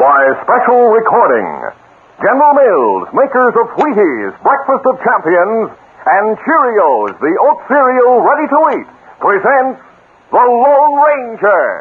Why, special recording. General Mills, makers of Wheaties, Breakfast of Champions, and Cheerios, the oat cereal ready to eat, presents The Lone Ranger.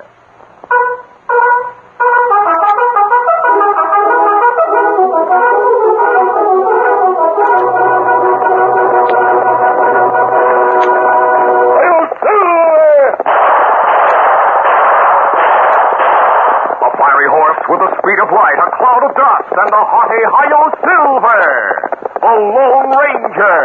With the speed of light, a cloud of dust, and a haughty Hi-Yo Silver, the Lone Ranger.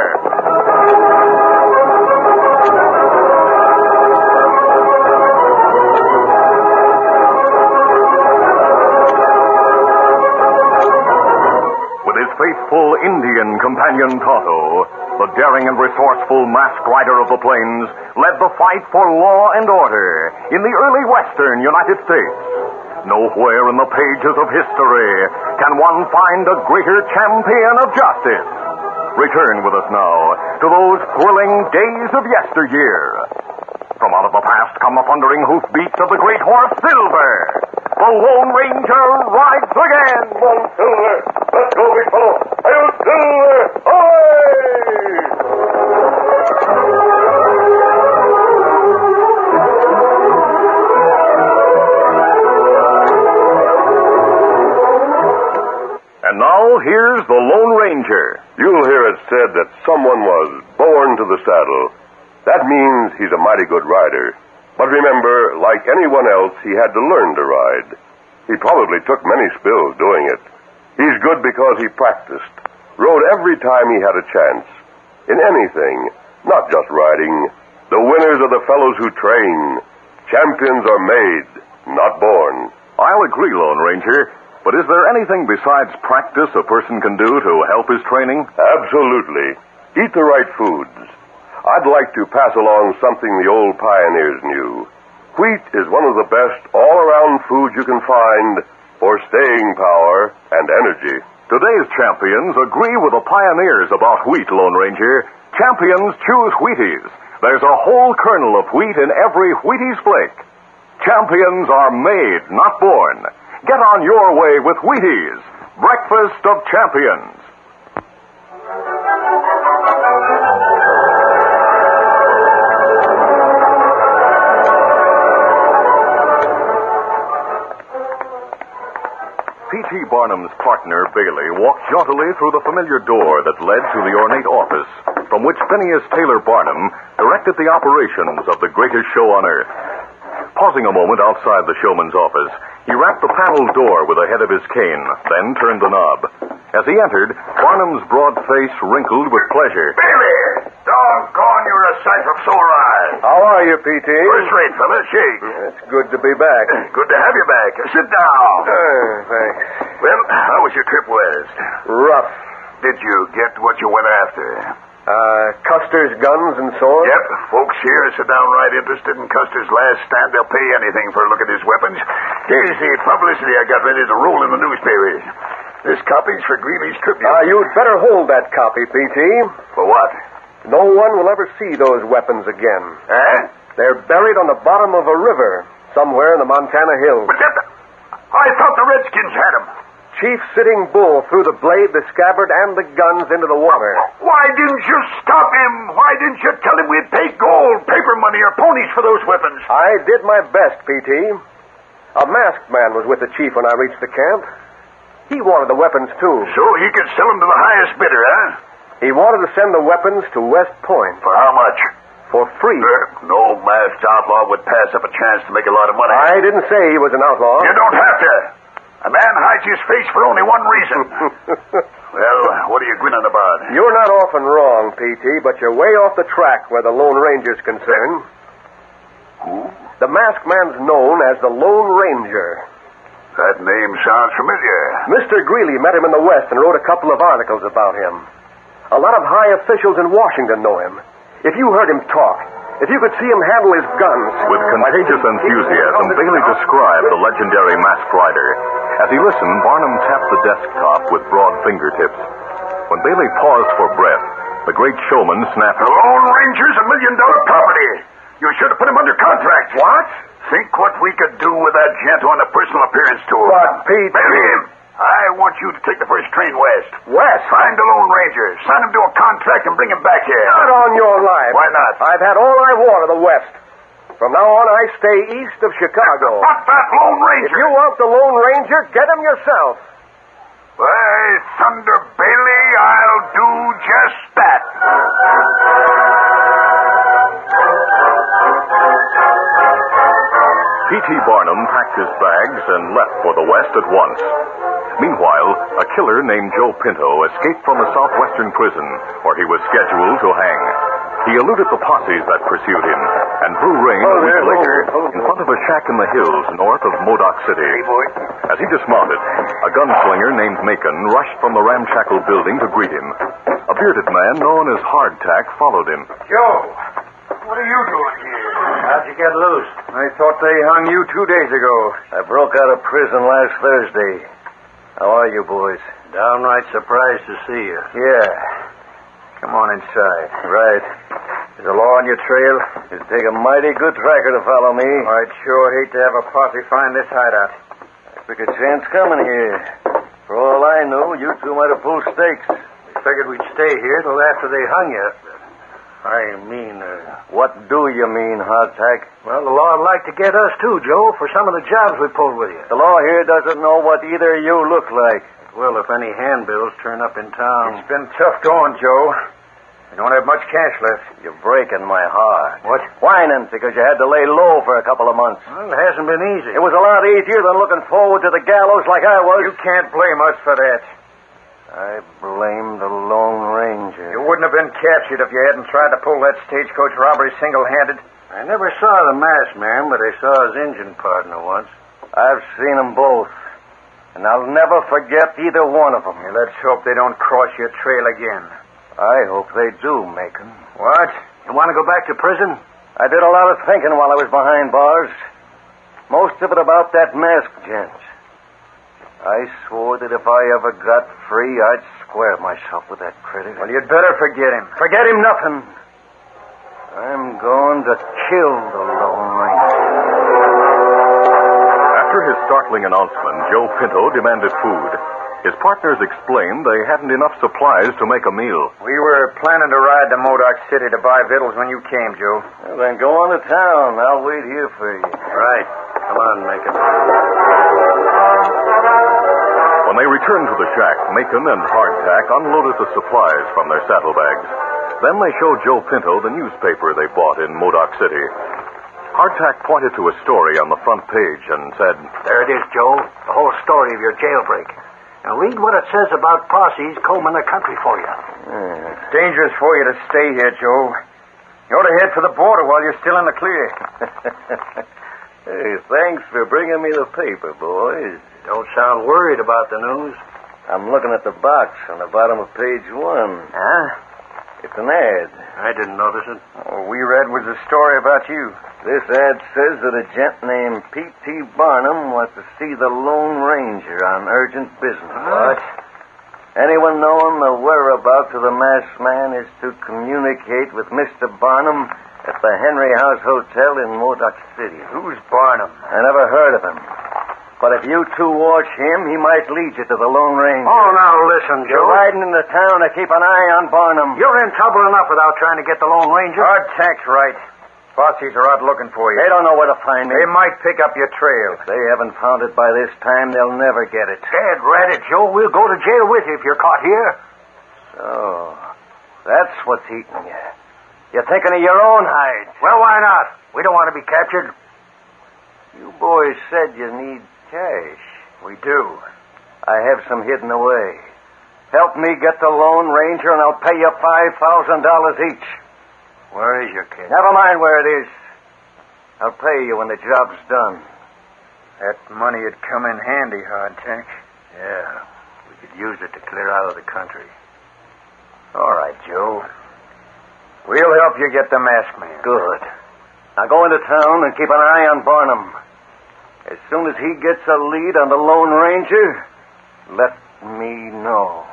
With his faithful Indian companion Tonto, the daring and resourceful masked rider of the plains led the fight for law and order in the early western United States. Nowhere in the pages of history can one find a greater champion of justice. Return with us now to those thrilling days of yesteryear. From out of the past come the thundering hoofbeats of the great horse Silver. The Lone Ranger rides again. Come on, Silver. Let's go, big fellow. Hail, Silver! Away! And now, here's the Lone Ranger. You'll hear it said that someone was born to the saddle. That means he's a mighty good rider. But remember, like anyone else, he had to learn to ride. He probably took many spills doing it. He's good because he practiced, rode every time he had a chance. In anything, not just riding. The winners are the fellows who train. Champions are made, not born. I'll agree, Lone Ranger. But is there anything besides practice a person can do to help his training? Absolutely. Eat the right foods. I'd like to pass along something the old pioneers knew. Wheat is one of the best all-around foods you can find for staying power and energy. Today's champions agree with the pioneers about wheat, Lone Ranger. Champions choose Wheaties. There's a whole kernel of wheat in every Wheaties flake. Champions are made, not born. Get on your way with Wheaties, Breakfast of Champions. P.T. Barnum's partner, Bailey, walked jauntily through the familiar door that led to the ornate office from which Phineas Taylor Barnum directed the operations of the greatest show on earth. Pausing a moment outside the showman's office, he rapped the paneled door with the head of his cane, then turned the knob. As he entered, Barnum's broad face wrinkled with pleasure. Bailey! Doggone, you're a sight from sore eyes. How are you, P.T.? First rate, fella. Shake. It's good to be back. Good to have you back. Sit down. Thanks. Well, how was your trip west? Rough. Did you get what you went after? Custer's guns and swords? Yep. Folks here are so downright interested in Custer's last stand, they'll pay anything for a look at his weapons. Here's the publicity I got ready to roll in the newspapers. This copy's for Greeley's Tribune. You'd better hold that copy, P.T. For what? No one will ever see those weapons again. Eh? They're buried on the bottom of a river somewhere in the Montana hills. But I thought the Redskins had them. Chief Sitting Bull threw the blade, the scabbard, and the guns into the water. Why didn't you stop him? Why didn't you tell him we'd pay gold, paper money, or ponies for those weapons? I did my best, P.T. A masked man was with the chief when I reached the camp. He wanted the weapons, too. So he could sell them to the highest bidder, huh? He wanted to send the weapons to West Point. For how much? For free. No masked outlaw would pass up a chance to make a lot of money. I didn't say he was an outlaw. You don't have to. A man hides his face for only one reason. Well, what are you grinning about? You're not often wrong, P.T., but you're way off the track where the Lone Ranger's concerned. Who? The masked man's known as the Lone Ranger. That name sounds familiar. Mr. Greeley met him in the West and wrote a couple of articles about him. A lot of high officials in Washington know him. If you heard him talk, if you could see him handle his guns... With contagious enthusiasm, Bailey described the legendary masked rider. As he listened, Barnum tapped the desktop with broad fingertips. When Bailey paused for breath, the great showman snapped, "The Lone Ranger's $1 million property. You should have put him under contract." What? Think what we could do with that gent on a personal appearance tour. But, Pete... Bury him. I want you to take the first train west. West? Find the Lone Ranger. Sign him to a contract and bring him back here. Not on your life. Why not? I've had all I want of the West. From now on, I stay east of Chicago. Fuck that Lone Ranger. If you want the Lone Ranger, get him yourself. By thunder, Bailey, I'll do just that. P.T. Barnum packed his bags and left for the West at once. Meanwhile, a killer named Joe Pinto escaped from a southwestern prison where he was scheduled to hang. He eluded the posses that pursued him and drew rein a week later in front of a shack in the hills north of Modoc City. Hey, boy. As he dismounted, a gunslinger named Macon rushed from the ramshackle building to greet him. A bearded man known as Hardtack followed him. Joe, what are you doing here? How'd you get loose? I thought they hung you 2 days ago. I broke out of prison last Thursday. How are you, boys? Downright surprised to see you. Yeah. Come on inside. Right. Is the law on your trail? It'd take a mighty good tracker to follow me. I'd sure hate to have a posse find this hideout. I took a chance coming here. For all I know, you two might have pulled stakes. We figured we'd stay here till after they hung you. What do you mean, Hardtack? Well, the law would like to get us too, Joe, for some of the jobs we pulled with you. The law here doesn't know what either of you look like. Well, if any handbills turn up in town. It's been tough going, Joe. We don't have much cash left. You're breaking my heart. What? Whining because you had to lay low for a couple of months. Well, it hasn't been easy. It was a lot easier than looking forward to the gallows like I was. You can't blame us for that. I blame the Lone Ranger. You wouldn't have been captured if you hadn't tried to pull that stagecoach robbery single-handed. I never saw the masked man, but I saw his engine partner once. I've seen them both, and I'll never forget either one of them. Yeah, let's hope they don't cross your trail again. I hope they do, Macon. What? You want to go back to prison? I did a lot of thinking while I was behind bars. Most of it about that masked gent. I swore that if I ever got free, I'd square myself with that critter. Well, you'd better forget him. Forget him nothing. I'm going to kill the Lone Ranger. After his startling announcement, Joe Pinto demanded food. His partners explained they hadn't enough supplies to make a meal. We were planning to ride to Modoc City to buy victuals when you came, Joe. Well, then go on to town. I'll wait here for you. Right. Come on, Macon. When they returned to the shack, Macon and Hardtack unloaded the supplies from their saddlebags. Then they showed Joe Pinto the newspaper they bought in Modoc City. Hardtack pointed to a story on the front page and said, There it is, Joe. The whole story of your jailbreak. Now read what it says about posses combing the country for you. It's dangerous for you to stay here, Joe. You ought to head for the border while you're still in the clear. Hey, thanks for bringing me the paper, boys. Don't sound worried about the news. I'm looking at the box on the bottom of page 1. Huh? It's an ad. I didn't notice it. All we read was a story about you. This ad says that a gent named P.T. Barnum wants to see the Lone Ranger on urgent business. What? Anyone knowing the whereabouts of the masked man is to communicate with Mr. Barnum at the Henry House Hotel in Modoc City. Who's Barnum? I never heard of him. But if you two watch him, he might lead you to the Lone Ranger. Oh, now listen, You're Joe. riding into town to keep an eye on Barnum. You're in trouble enough without trying to get the Lone Ranger. Hardtack's right. Posses are out looking for you. They don't know where to find me. They might pick up your trail. If they haven't found it by this time, they'll never get it. Dad, rat it, Joe. We'll go to jail with you if you're caught here. So, that's what's eating you. You're thinking of your own hide. Well, why not? We don't want to be captured. You boys said you need cash. We do. I have some hidden away. Help me get the Lone Ranger, and I'll pay you $5,000 each. Where is your cash? Never mind where it is. I'll pay you when the job's done. That money'd come in handy, Hardtack. Yeah, we could use it to clear out of the country. All right, Joe. We'll help you get the masked man. Good. Now go into town and keep an eye on Barnum. As soon as he gets a lead on the Lone Ranger, let me know.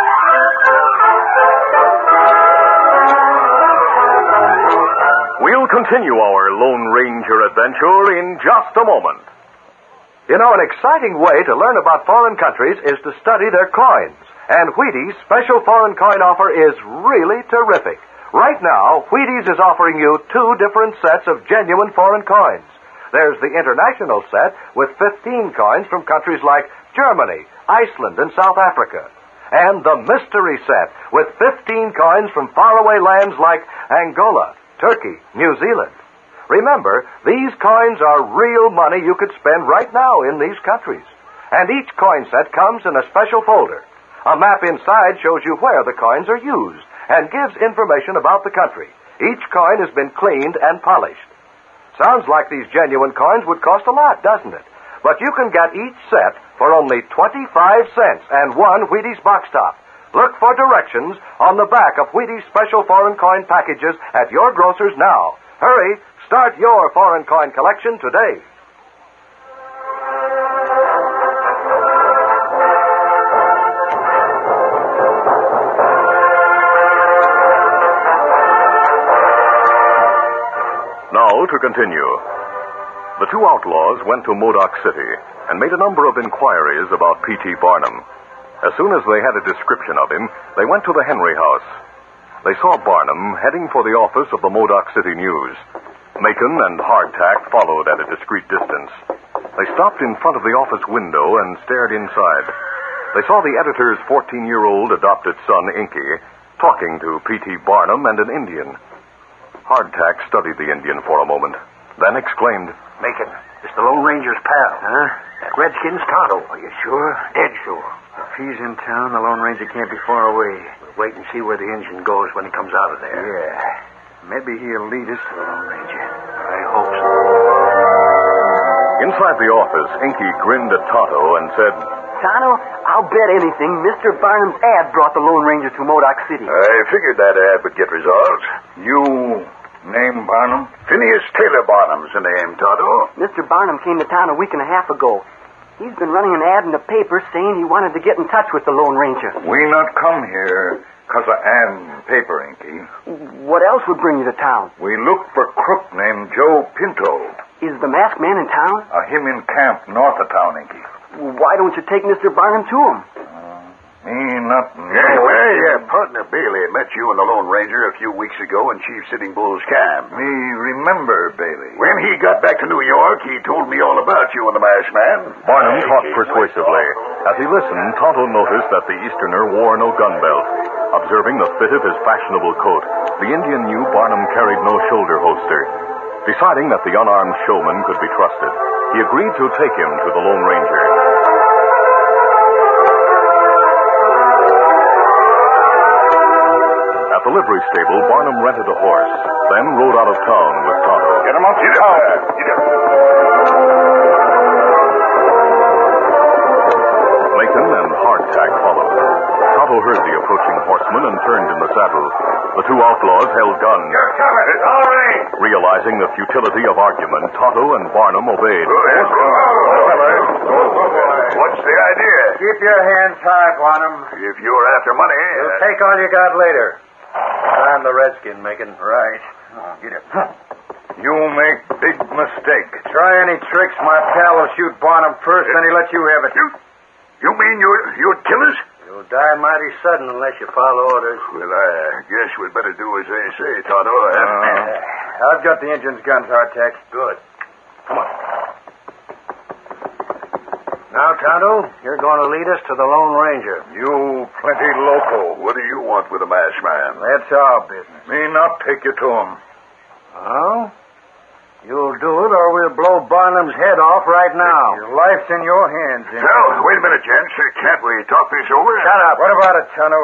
We'll We'll continue our Lone Ranger adventure in just a moment. You know, an exciting way to learn about foreign countries is to study their coins. And Wheaties' special foreign coin offer is really terrific. Right now, Wheaties is offering you 2 different sets of genuine foreign coins. There's the international set with 15 coins from countries like Germany, Iceland, and South Africa. And the mystery set with 15 coins from faraway lands like Angola, Turkey, New Zealand. Remember, these coins are real money you could spend right now in these countries. And each coin set comes in a special folder. A map inside shows you where the coins are used and gives information about the country. Each coin has been cleaned and polished. Sounds like these genuine coins would cost a lot, doesn't it? But you can get each set for only 25 cents and 1 Wheaties box top. Look for directions on the back of Wheaties special foreign coin packages at your grocer's now. Hurry, start your foreign coin collection today. Now to continue. The 2 outlaws went to Modoc City and made a number of inquiries about P.T. Barnum. As soon as they had a description of him, they went to the Henry house. They saw Barnum heading for the office of the Modoc City News. Macon and Hardtack followed at a discreet distance. They stopped in front of the office window and stared inside. They saw the editor's 14-year-old adopted son, Inky, talking to P.T. Barnum and an Indian. Hardtack studied the Indian for a moment, then exclaimed, Macon, it's the Lone Ranger's pal. Huh? That Redskin's Tonto. Are you sure? Dead sure. If he's in town, the Lone Ranger can't be far away. We'll wait and see where the engine goes when he comes out of there. Yeah. Maybe he'll lead us to the Lone Ranger. I hope so. Inside the office, Inky grinned at Tonto and said, Tonto, I'll bet anything Mr. Barnum's ad brought the Lone Ranger to Modoc City. I figured that ad would get results. You name Barnum? Phineas Taylor Barnum's the name, Tonto. Mr. Barnum came to town a week and a half ago. He's been running an ad in the paper saying he wanted to get in touch with the Lone Ranger. We not come here because of ad and paper, Inky. What else would bring you to town? We look for crook named Joe Pinto. Is the masked man in town? Him in camp north of town, Inky. Why don't you take Mr. Barnum to him? Me not know. Yeah, partner Bailey met you and the Lone Ranger a few weeks ago in Chief Sitting Bull's camp. Me remember, Bailey. When he got back to New York, he told me all about you and the masked man. Barnum talked persuasively. As he listened, Tonto noticed that the Easterner wore no gun belt. Observing the fit of his fashionable coat, the Indian knew Barnum carried no shoulder holster. Deciding that the unarmed showman could be trusted, he agreed to take him to the Lone Ranger. At the livery stable, Barnum rented a horse, then rode out of town with Tonto. Get him up to town. Macon and Hardtack followed. Tonto heard the approaching horseman and turned in the saddle. The 2 outlaws held guns. You're coming. All right. Realizing the futility of argument, Tonto and Barnum obeyed. What's the idea? Keep your hands high, Barnum. If you're after money... We'll take all you got later. I'm the Redskin, Macon. Right. Oh, get it. You make big mistake. Try any tricks, my pal will shoot Barnum first, then he let you have it. You mean you'd kill us? You'll die mighty sudden unless you follow orders. Well, I guess we'd better do as they say, Tonto. I've got the engine's guns, Hardtack. Good. Come on. Now, Tonto, you're going to lead us to the Lone Ranger. You plenty loco. What do you want with a masked man? That's our business. Me not take you to him. Oh? You'll do it, or we'll blow Barnum's head off right now. Your life's in your hands, Inky. Well, wait a minute, gents. Can't we talk this over? Shut up. What about it, Tonto?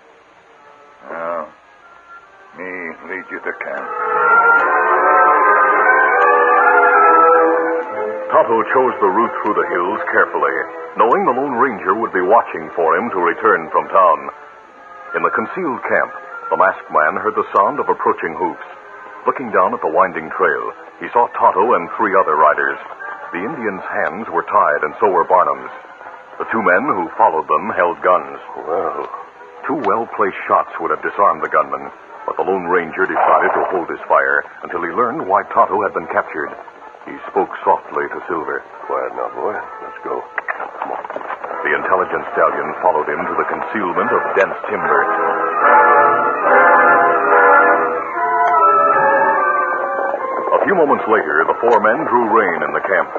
Me lead you to camp. Tonto chose the route through the hills carefully, knowing the Lone Ranger would be watching for him to return from town. In the concealed camp, the masked man heard the sound of approaching hoofs. Looking down at the winding trail, he saw Tonto and 3 other riders. The Indians' hands were tied, and so were Barnum's. The 2 men who followed them held guns. Well, 2 well-placed shots would have disarmed the gunmen. But the Lone Ranger decided to hold his fire until he learned why Tonto had been captured. He spoke softly to Silver. Quiet now, boy. Let's go. Come on. The intelligent stallion followed him to the concealment of dense timber. A few moments later, the four men drew rein in the camp.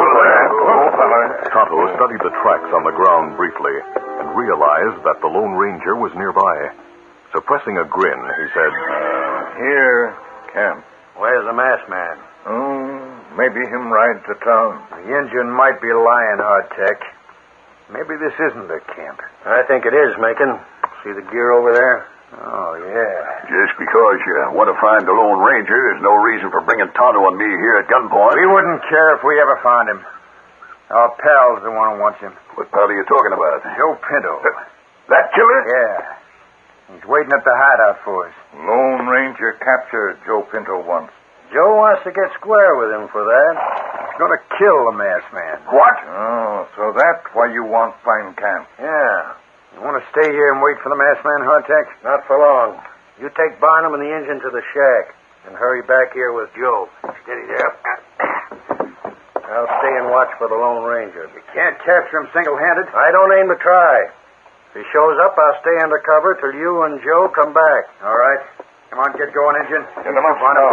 Tonto studied the tracks on the ground briefly and realized that the Lone Ranger was nearby. Suppressing a grin, he said, Here, camp. Where's the masked man? Maybe him ride to town. The Indian might be lying, Hardtack. Maybe this isn't a camp. I think it is, Macon. See the gear over there? Oh, yeah. Just because you want to find the Lone Ranger is no reason for bringing Tonto and me here at gunpoint. We wouldn't care if we ever found him. Our pal's the one who wants him. What pal are you talking about? Joe Pinto. That killer? Yeah. He's waiting at the hideout for us. Lone Ranger captured Joe Pinto once. Joe wants to get square with him for that. He's going to kill the masked man. What? Oh, so that's why you want Pine Camp. Yeah. You want to stay here and wait for the masked man, Hardtack? Not for long. You take Barnum and the engine to the shack and hurry back here with Joe. Steady there. I'll stay and watch for the Lone Ranger. You can't capture him single-handed. I don't aim to try. If he shows up, I'll stay under cover till you and Joe come back. All right. Come on, get going, engine. Get them up, Barnum.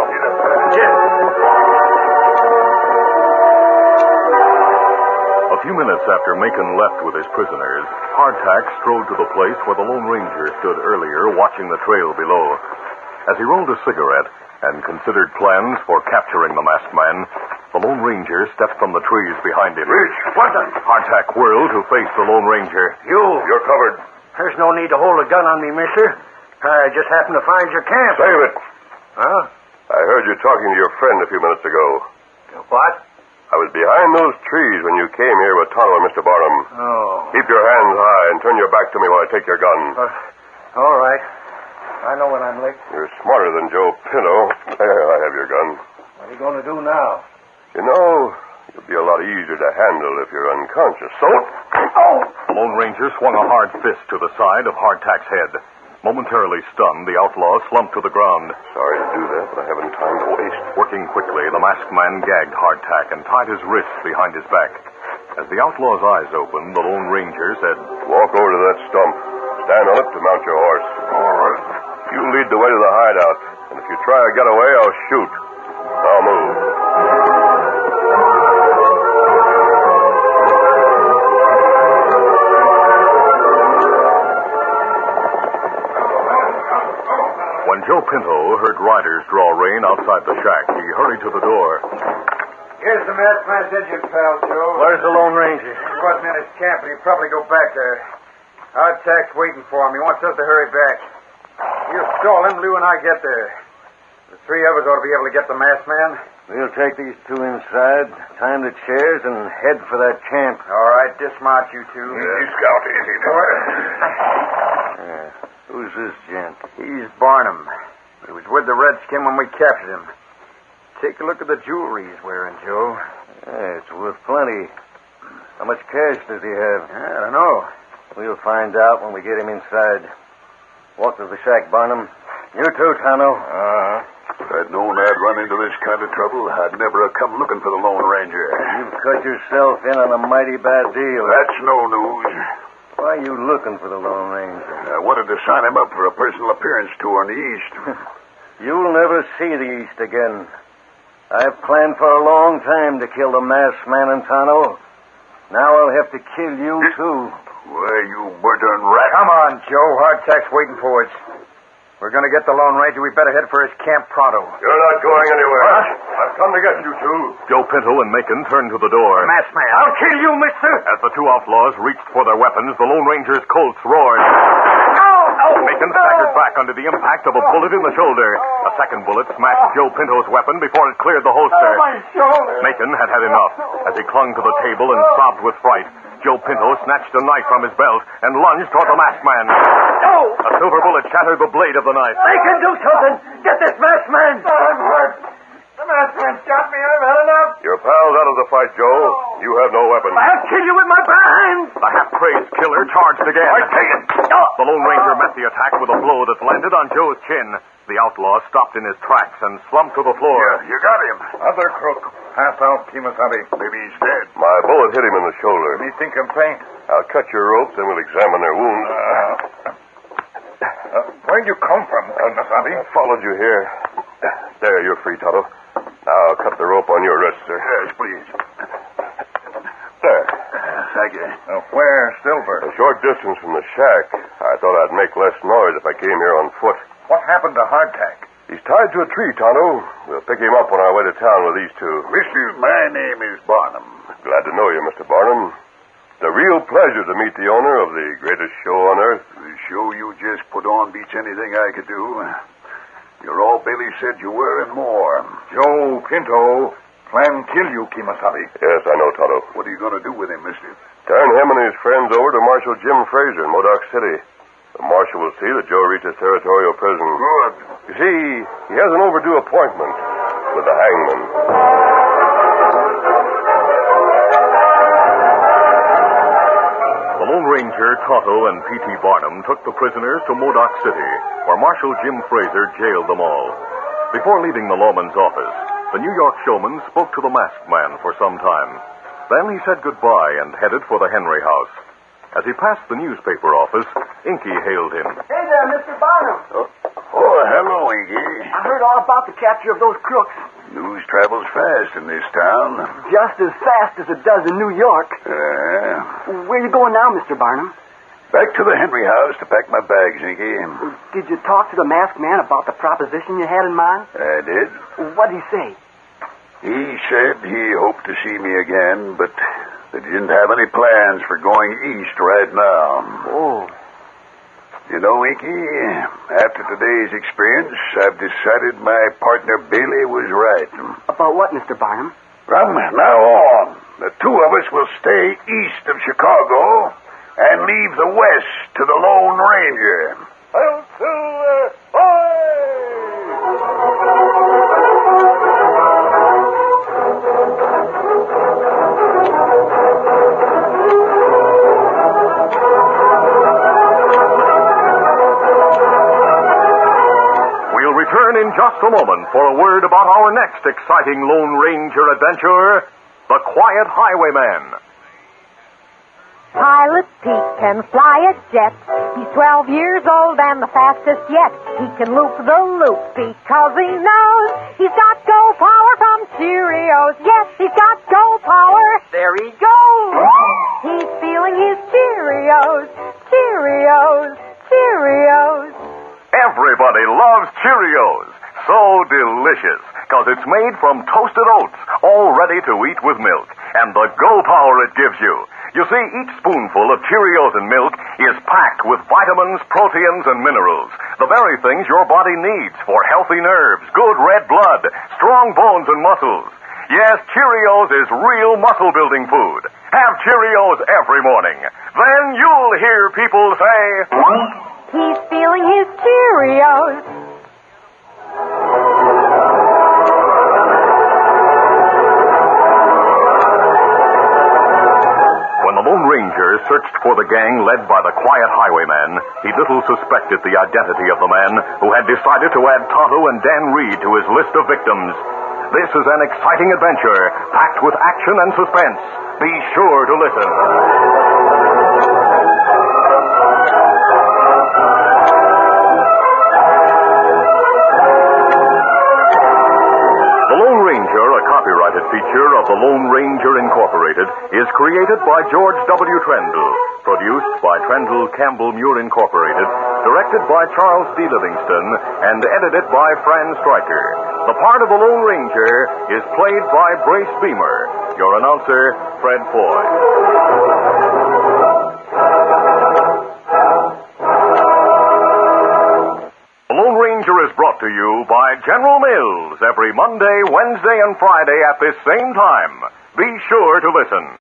A few minutes after Macon left with his prisoners, Hardtack strode to the place where the Lone Ranger stood earlier watching the trail below. As he rolled a cigarette and considered plans for capturing the masked man, the Lone Ranger stepped from the trees behind him. Rich, what the? Hardtack whirled to face the Lone Ranger. You're covered. There's no need to hold a gun on me, mister. I just happened to find your camp. Save it. Huh? I heard you talking to your friend a few minutes ago. What? I was behind those trees when you came here with Tonto and Mr. Barnum. Oh. Keep your hands high and turn your back to me while I take your gun. All right. I know when I'm late. You're smarter than Joe Pinto. There, I have your gun. What are you going to do now? You know, you'll be a lot easier to handle if you're unconscious. So? The Lone Ranger swung a hard fist to the side of Hardtack's head. Momentarily stunned, the outlaw slumped to the ground. Sorry to do that, but I haven't time to waste. Working quickly, the masked man gagged Hardtack and tied his wrists behind his back. As the outlaw's eyes opened, the Lone Ranger said, Walk over to that stump. Stand on it to mount your horse. All right. You lead the way to the hideout, and if you try to get away, I'll shoot. Now move. When Joe Pinto heard riders draw rein outside the shack, he hurried to the door. Here's the masked man's engine, pal, Joe. Where's the Lone Ranger? He wasn't in his camp, but he'll probably go back there. Hardtack's waiting for him. He wants us to hurry back. We'll stall him, Lou and I get there. The three of us ought to be able to get the masked man. We'll take these two inside, time the chairs, and head for that camp. All right, dismount you two. Easy, Scout, easy, boy. Who's this gent? He's Barnum. He was with the Redskin when we captured him. Take a look at the jewelry he's wearing, Joe. Yeah, it's worth plenty. How much cash does he have? I don't know. We'll find out when we get him inside. Walk to the shack, Barnum. You too, Tonto. If I'd known I'd run into this kind of trouble, I'd never have come looking for the Lone Ranger. You've cut yourself in on a mighty bad deal. That's no news. Why are you looking for the Lone Ranger? I wanted to sign him up for a personal appearance tour in the East. You'll never see the East again. I've planned for a long time to kill the masked man in Tonto. Now I'll have to kill you, too. Why, you murdering rat. Come on, Joe. Hardtack's waiting for us. We're going to get the Lone Ranger. We better head for his camp pronto. You're not going anywhere. What? I've come to get you two. Joe Pinto and Macon turned to the door. Masked man. I'll kill you, mister. As the two outlaws reached for their weapons, the Lone Ranger's Colts roared. Macon staggered back under the impact of a bullet in the shoulder. A second bullet smashed Joe Pinto's weapon before it cleared the holster. My shoulder. Macon had had enough. As he clung to the table and sobbed with fright, Joe Pinto snatched a knife from his belt and lunged toward the masked man. A silver bullet shattered the blade of the knife. They can do something. Get this masked man. I'm hurt. The masked man shot me. I've had enough. Your pal's out of the fight, Joe. You have no weapon. I'll kill you with my bare hands. The half-crazed killer charged again. All right, take it. The Lone Ranger met the attack with a blow that landed on Joe's chin. The outlaw stopped in his tracks and slumped to the floor. Yeah, you got him. Other crook. Passed out, Kimasabi. Maybe he's dead. My bullet hit him in the shoulder. Anything complaint? I'll cut your rope, then we'll examine their wounds. Where'd you come from, Kimasabi? I followed you here. There, you're free, Tonto. Now I'll cut the rope on your wrist, sir. Yes, please. There. Thank you. Where's Silver? A short distance from the shack. I thought I'd make less noise if I came here on foot. What happened to Hardtack? He's tied to a tree, Tonto. We'll pick him up on our way to town with these two. Mister, my name is Barnum. Glad to know you, Mr. Barnum. It's a real pleasure to meet the owner of the greatest show on earth. The show you just put on beats anything I could do. You're all Bailey said you were and more. Joe Pinto, plan kill you, Kimasabi. Yes, I know, Tonto. What are you going to do with him, mister? Turn him and his friends over to Marshal Jim Fraser in Modoc City. The marshal will see that Joe reaches territorial prison. Good. You see, he has an overdue appointment with the hangman. The Lone Ranger, Tonto, and P.T. Barnum took the prisoners to Modoc City, where Marshal Jim Fraser jailed them all. Before leaving the lawman's office, the New York showman spoke to the masked man for some time. Then he said goodbye and headed for the Henry house. As he passed the newspaper office, Inky hailed him. Hey there, Mr. Barnum. Oh, hello, Inky. I heard all about the capture of those crooks. News travels fast in this town. Just as fast as it does in New York. Where are you going now, Mr. Barnum? Back to the Henry house to pack my bags, Inky. Did you talk to the masked man about the proposition you had in mind? I did. What'd he say? He said he hoped to see me again, but that he didn't have any plans for going east right now. Oh. You know, Inky, after today's experience, I've decided my partner Bailey was right. About what, Mr. Barnum? From now on, the two of us will stay east of Chicago and leave the west to the Lone Ranger. Return in just a moment for a word about our next exciting Lone Ranger adventure, The Quiet Highwayman. Pilot Pete can fly a jet. He's 12 years old and the fastest yet. He can loop the loop because he knows he's got go power from Cheerios. Yes, he's got go power. There he goes. He's feeling his Cheerios. Cheerios. Cheerios. Everybody loves Cheerios. So delicious, because it's made from toasted oats, all ready to eat with milk, and the go power it gives you. You see, each spoonful of Cheerios and milk is packed with vitamins, proteins, and minerals, the very things your body needs for healthy nerves, good red blood, strong bones and muscles. Yes, Cheerios is real muscle-building food. Have Cheerios every morning. Then you'll hear people say, he's feeling his Cheerios. When the Lone Ranger searched for the gang led by the Quiet Highwayman, he little suspected the identity of the man who had decided to add Tonto and Dan Reed to his list of victims. This is an exciting adventure, packed with action and suspense. Be sure to listen. The Lone Ranger, a copyrighted feature of the Lone Ranger Incorporated, is created by George W. Trendle, produced by Trendle Campbell Muir Incorporated, directed by Charles D. Livingston, and edited by Fran Stryker. The part of the Lone Ranger is played by Brace Beamer. Your announcer, Fred Foy. The Lone Ranger is brought to you by General Mills every Monday, Wednesday, and Friday at this same time. Be sure to listen.